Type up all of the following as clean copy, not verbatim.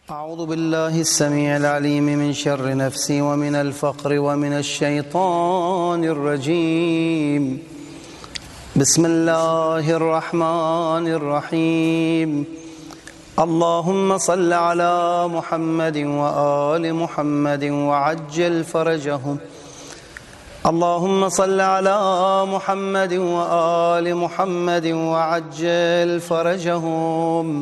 أعوذ بالله السميع العليم من شر نفسي ومن الفقر ومن الشيطان الرجيم. بسم الله الرحمن الرحيم. اللهم صل على محمد وآل محمد وعجل فرجهم. اللهم صل على محمد وآل محمد وعجل فرجهم.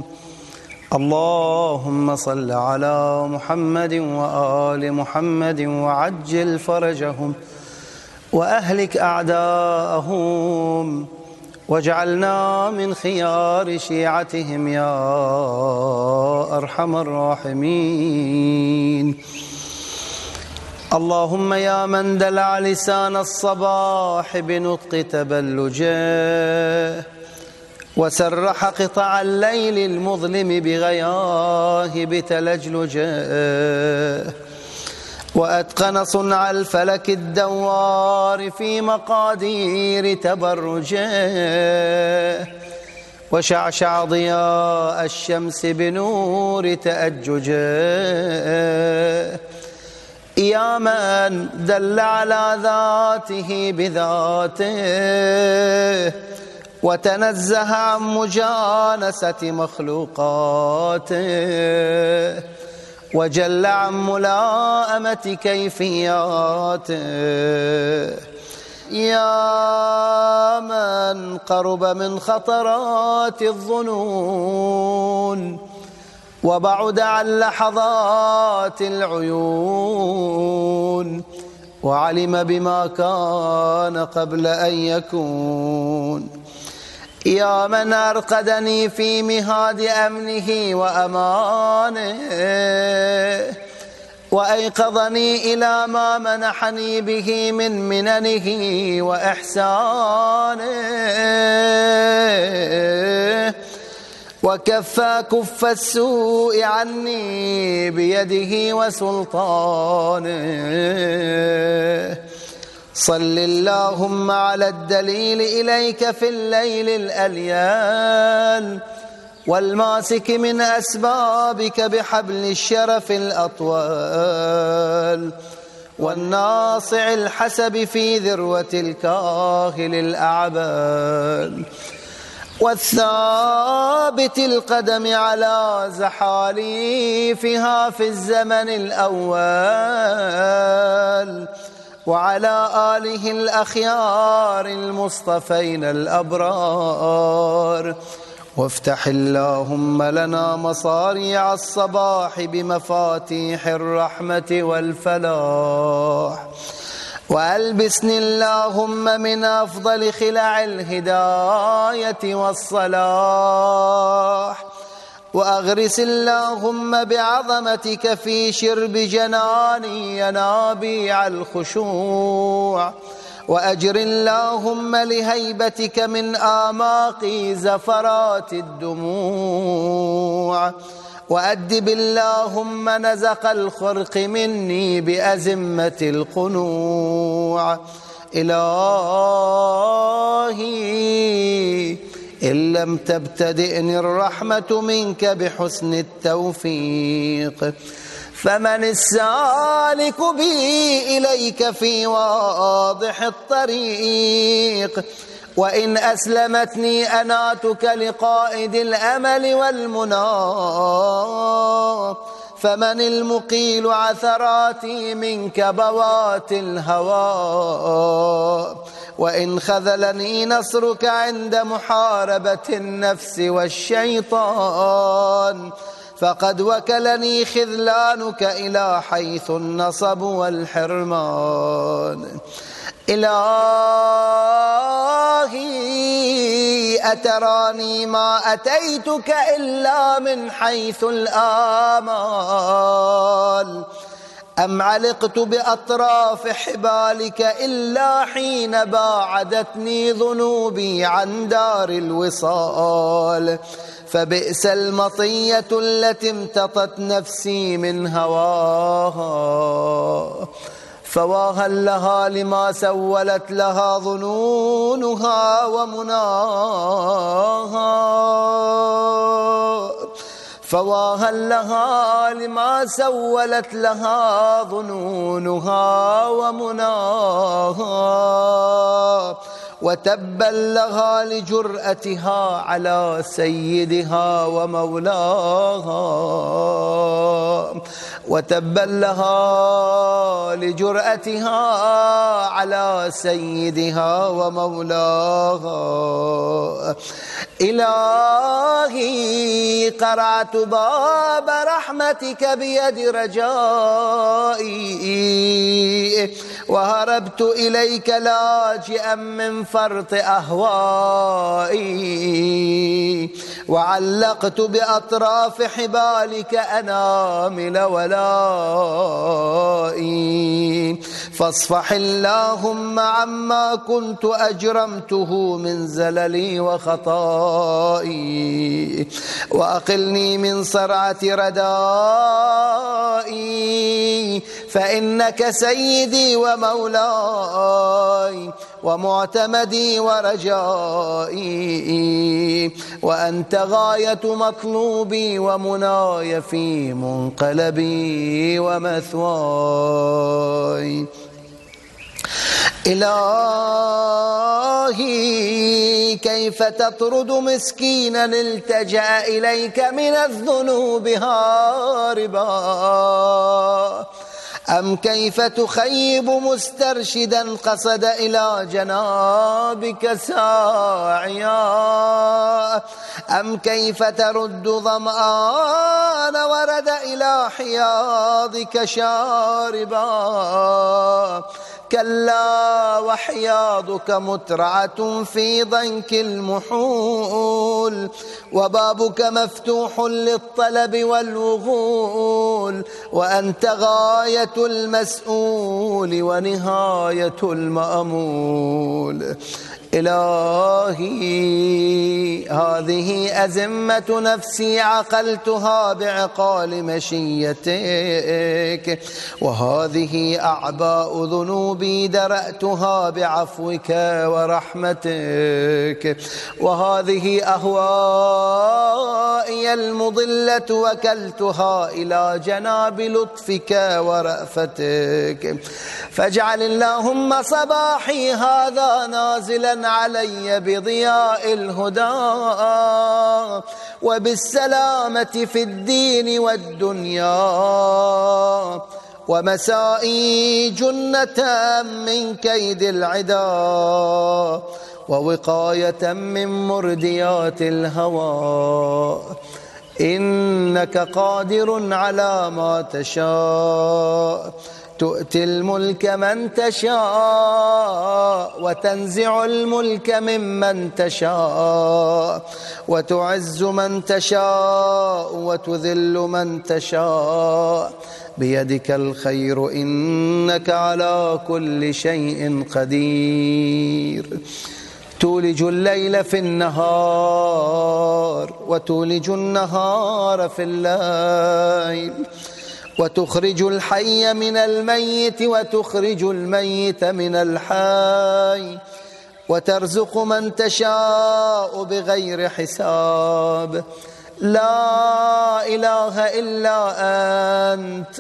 اللهم صل على محمد وآل محمد وعجل فرجهم وأهلك أعداءهم واجعلنا من خيار شيعتهم يا أرحم الراحمين. اللهم يا من دلع لسان الصباح بنطق تبلجه وسرح قطع الليل المظلم بغياهب تلجلجه وأتقن صنع الفلك الدوار في مقادير تبرجه وشعشع ضياء الشمس بنور تأججه. يا من دل على ذاته بذاته وتنزه عن مجانسة مخلوقاته وجل عن ملاءمة كيفياته. يا من قرب من خطرات الظنون وبعد عن لحظات العيون وعلم بما كان قبل أن يكون. يا من أرقدني في مهاد أمنه وأمانه وأيقظني إلى ما منحني به من مننه وإحسانه وكف كف السوء عني بيده وسلطانه. صل اللهم على الدليل إليك في الليل الأليال والماسك من أسبابك بحبل الشرف الأطوال والناصع الحسب في ذروة الكاهل الأعبال والثابت القدم على زحاليفها في الزمن الأول وعلى آله الأخيار المصطفين الأبرار. وافتح اللهم لنا مصاريع الصباح بمفاتيح الرحمة والفلاح وألبسني اللهم من أفضل خلع الهداية والصلاح وأغرس اللهم بعظمتك في شرب جناني ينابيع الخشوع وأجر اللهم لهيبتك من آماقي زفرات الدموع وأدب اللهم نزق الخرق مني بأزمة القنوع. إلهي إن لم تبتدئني الرحمة منك بحسن التوفيق فمن السالك بي إليك في واضح الطريق وإن أسلمتني أناتك لقائد الأمل والمنى فمن المقيل عثراتي منك بوات الهوى وإن خذلني نصرك عند محاربة النفس والشيطان فقد وكلني خذلانك إلى حيث النصب والحرمان. إلهي أتراني ما أتيتك إلا من حيث الآمال أم علقت بأطراف حبالك إلا حين باعدتني ذنوبي عن دار الوصال فبئس المطية التي امتطت نفسي من هواها فواها لها لما سولت لها ظنونها ومناها فواها لها لما سولت لها ظنونها ومناها، وتبا لها لجرأتها على سيدها ومولاها، وتبا لها لجرأتها على سيدها ومولاها. إلهي قرعت باب رحمتك بيد رجائي، وهربت إليك لاجئا من فرط أهوائي، وعلقت بأطراف حبالك أنامل ولائي، فاصفح اللهم عما كنت أجرمته من زللي وخطائي، وأقلني من صرعة ردائي، فإنك سيدي ومولاي ومعتمدي ورجائي، وأنت غاية مطلوبي ومناي في منقلبي ومثواي. إلهي كيف تطرد مسكينا التجأ إليك من الذنوب هاربا، أم كيف تخيب مسترشدا قصد إلى جنابك ساعيا، أم كيف ترد ظمآن ورد إلى حياضك شاربا. كلا وحياضك مترعة في ضنك المحول، وبابك مفتوح للطلب والوغول، وأنت غاية المسؤول ونهاية المأمول. إلهي هذه أزمة نفسي عقلتها بعقال مشيتك، وهذه أعباء ذنوبي درأتها بعفوك ورحمتك، وهذه أهوائي المضلة وكلتها إلى جناب لطفك ورأفتك. فاجعل اللهم صباحي هذا نازلا علي بضياء الهدى وبالسلامة في الدين والدنيا، ومسائي جنة من كيد العدا، ووقاية من مرديات الهوى. إنك قادر على ما تشاء، تؤتي الملك من تشاء وتنزع الملك ممن تشاء، وتعز من تشاء وتذل من تشاء، بيدك الخير إنك على كل شيء قدير. تولج الليل في النهار وتولج النهار في الليل، وتخرج الحي من الميت وتخرج الميت من الحي، وترزق من تشاء بغير حساب. لا إله إلا أنت،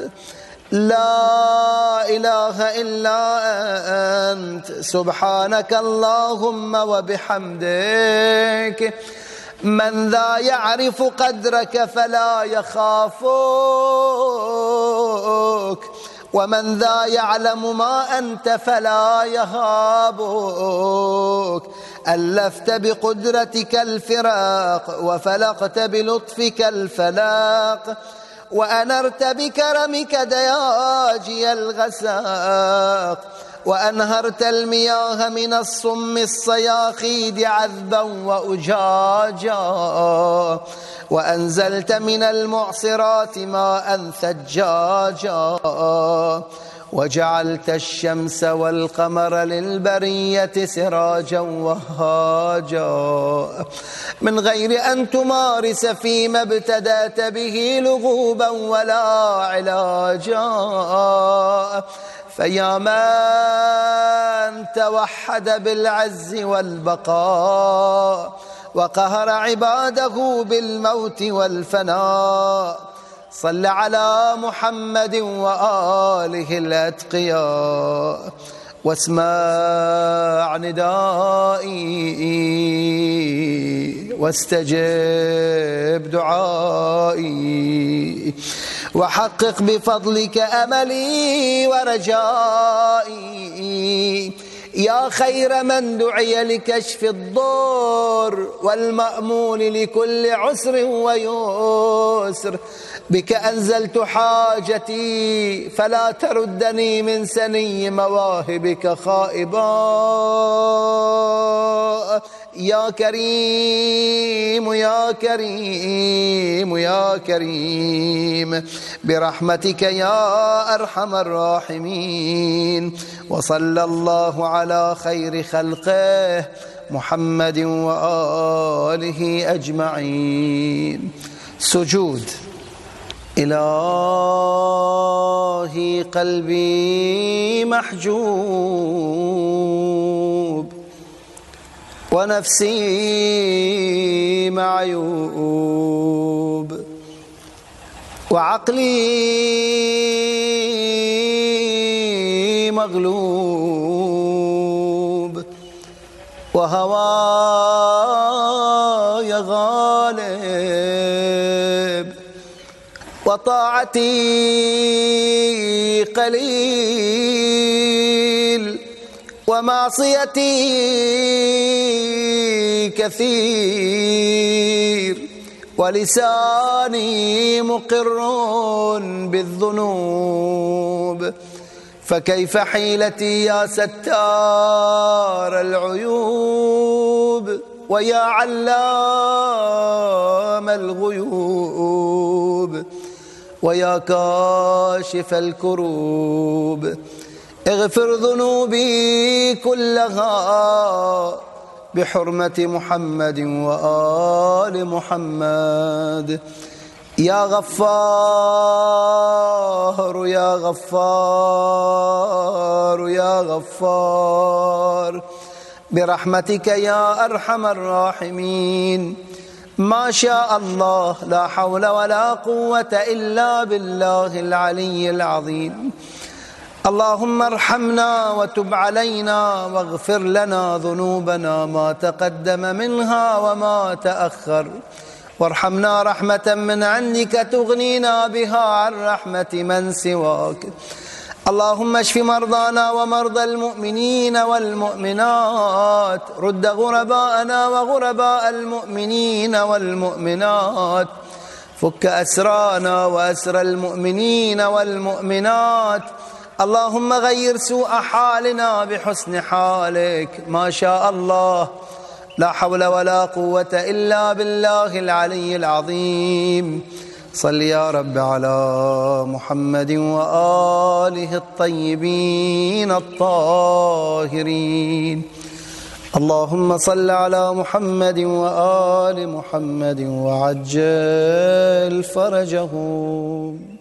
لا إله إلا أنت، سبحانك اللهم وبحمدك. من ذا يعرف قدرك فلا يخافك، ومن ذا يعلم ما أنت فلا يهابك. ألفت بقدرتك الفراق وفلقت بلطفك الفلاق، وأنرت بكرمك دياجي الغساق، وأنهرت المياه من الصم الصياخيد عذبا وأجاجا، وأنزلت من المعصرات ماء ثجاجا، وجعلت الشمس والقمر للبرية سراجا وهاجا، من غير أن تمارس فيما ابتدأت به لغوبا ولا علاجا. فيا من توحد بالعز والبقاء وقهر عباده بالموت والفناء. صل على محمد وآله الأتقياء واسمع ندائي واستجب دعائي وحقق بفضلك أملي ورجائي يا خير من دعي لكشف الضر والمأمول لكل عسر ويسر. بك أنزلت حاجتي فلا تردني من سني مواهبك خائبا. يا كريم يا كريم يا كريم برحمتك يا أرحم الراحمين. وصلى الله على خير خلقه محمد وآله أجمعين. سجود. إلهي قلبي محجوب ونفسي معيوب وعقلي مغلوب وهواي غالب وطاعتي قليل ومعصيتي كثير ولساني مقر بالذنوب. فكيف حيلتي يا ستار العيوب ويا علام الغيوب ويا كاشف الكروب. اغفر ذنوبي كلها بحرمة محمد وآل محمد. يا غفار يا غفار يا غفار برحمتك يا أرحم الراحمين. ما شاء الله لا حول ولا قوة إلا بالله العلي العظيم. اللهم ارحمنا وتب علينا واغفر لنا ذنوبنا ما تقدم منها وما تأخر، وارحمنا رحمة من عندك تغنينا بها عن رحمة من سواك. اللهم اشف مرضانا ومرضى المؤمنين والمؤمنات، رد غرباءنا وغرباء المؤمنين والمؤمنات، فك أسرانا وأسر المؤمنين والمؤمنات. اللهم غير سوء حالنا بحسن حالك. ما شاء الله لا حول ولا قوة إلا بالله العلي العظيم. صل يا رب على محمد وآله الطيبين الطاهرين. اللهم صل على محمد وآل محمد وعجل فرجهم.